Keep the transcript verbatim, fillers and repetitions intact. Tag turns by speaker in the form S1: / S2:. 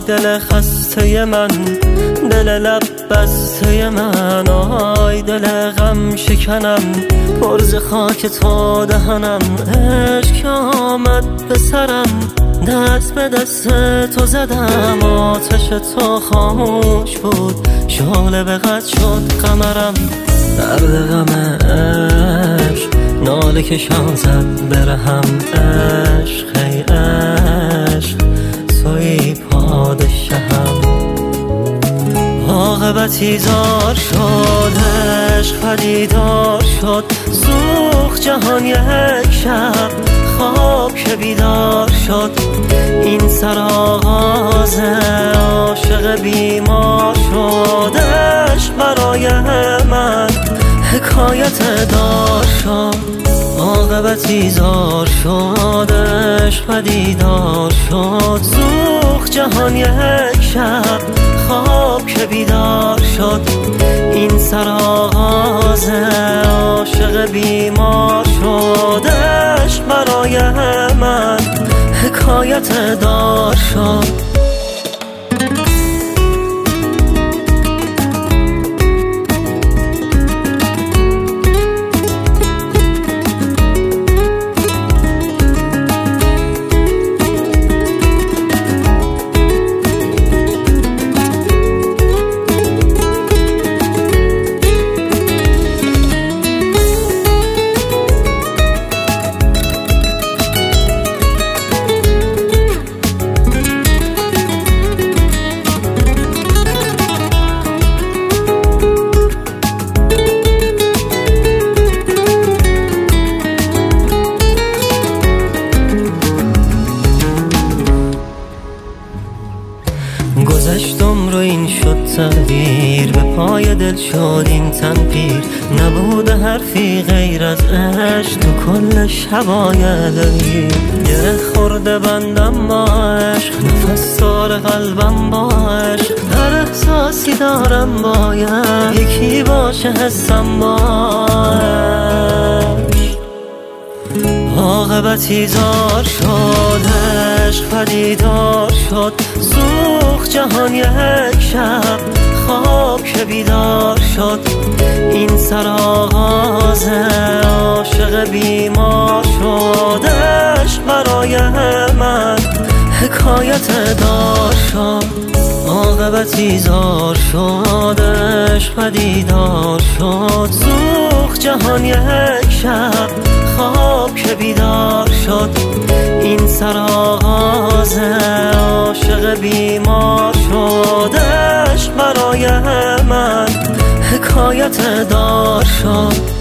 S1: دل خسته من، دل لب بسته من، آی دل غم شکنم، پر ز خاک تو دهنم. عشق آمد به سرم، دست به دست تو زدم، آتش تو خاموش بود، شعله به قد شد قمرم. درد غم عشق ناله کشان زد برهم، عشق ای عشق توی پادشهم. عاقبتی زار شد، عشق پدیدار شد، سوخت جهان یک شب، خواب که بیدار شد. این سر آغاز عاشق بیمار شد، عشق برای من حکایت دار شد. عاقبتی زار شد، عشق پدیدار شد، سوخت جهان یک شب، خواب که بیدار شد. این سر آغاز عاشق بیمار شد، عشق برای من حکایت دار شد. گذشتم رو این شد تقدیر، به پای دل شد این تن پیر. نبوده حرفی غیر از عشق تو کل شبای دلگیر. گره خورده بندم با عشق، نفس دار قلبم با عشق، هر احساسی دارم باید یکی باشه حسم با عشق. عاقبتی زار شد، عشق پدیدار شد، سوخت جهان یک شب، خواب که بیدار شد. این سر آغاز عاشق بیمار شد، عشق برای من حکایت دار شد. عاقبتی زار شد، عشق پدیدار شد، سوخت جهان یک شب، خواب که بیدار شد. این سر آغاز عاشق بیمار شد، عشق برای من حکایت دار شد.